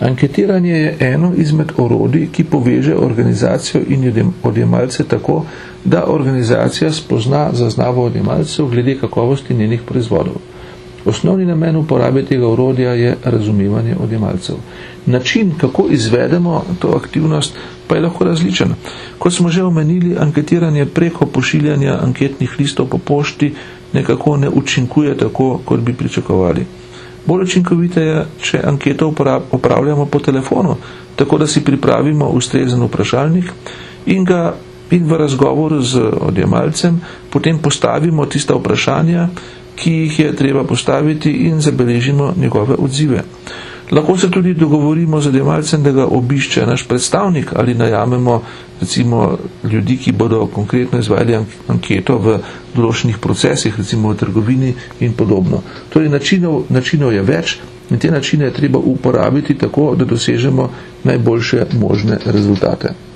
Anketiranje je eno izmed orodij, ki poveže organizacijo in odjemalce tako, da organizacija spozna zaznavo odjemalcev glede kakovosti njenih proizvodov. Osnovni namen uporabe tega orodja je razumevanje odjemalcev. Način, kako izvedemo to aktivnost, pa je lahko različen. Kot smo že omenili, anketiranje preko pošiljanja anketnih listov po pošti nekako ne učinkuje tako, kot bi pričakovali. Bolj učinkovito je, če anketo opravljamo po telefonu, tako da si pripravimo ustrezen vprašalnik in v razgovoru z odjemalcem potem postavimo tista vprašanja, ki jih je treba postaviti, in zabeležimo njegove odzive. Lahko se tudi dogovorimo z odjemalcem, da ga obišče naš predstavnik, ali najamemo recimo ljudi, ki bodo konkretno izvajali anketo v določenih procesih, recimo v trgovini in podobno. Torej načinov je več in te načine je treba uporabiti tako, da dosežemo najboljše možne rezultate.